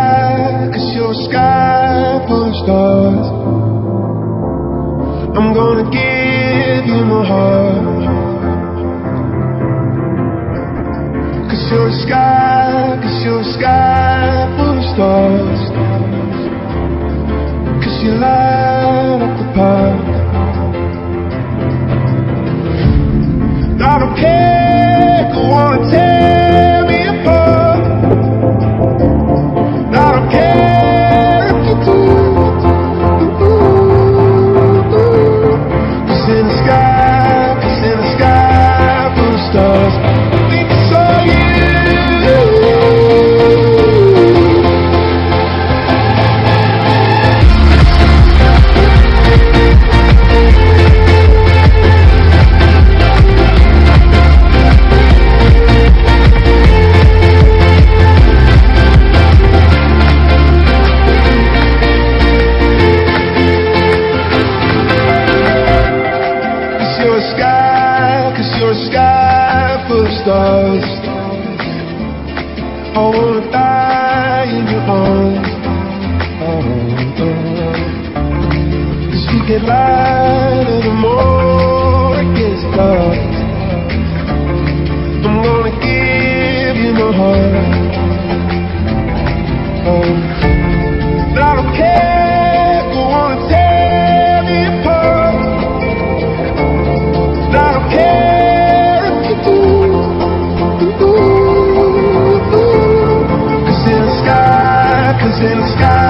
'cause you're a sky full of stars. I'm gonna give you my heart. 'Cause you're a sky, 'cause you're a sky full of stars. 'Cause you light up the path. I don't care if you wanna tear me apart. I don't care if you do. 'Cause in the sky full of stars, I think I saw you. Stars. I wanna die in your arms. Cause you get lighter the more it gets dark. I'm gonna give you my heart. I don't care if you wanna tear me apart. I don't care if you do. 'Cause in the sky